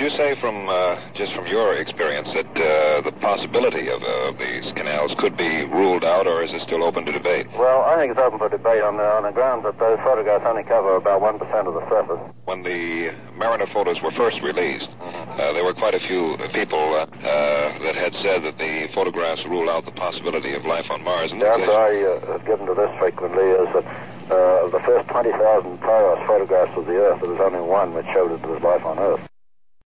you say from just from your experience that the possibility of these canals could be ruled out, or is it still open to debate? Well, I think it's open for debate on the grounds that those photographs only cover about 1% of the surface. When the Mariner photos were first released, there were quite a few people that had said that the photographs rule out the possibility of life on Mars. The answer I have given to this frequently is that of the first 20,000 TIROS photographs of the Earth, there was only one which showed that there was life on Earth.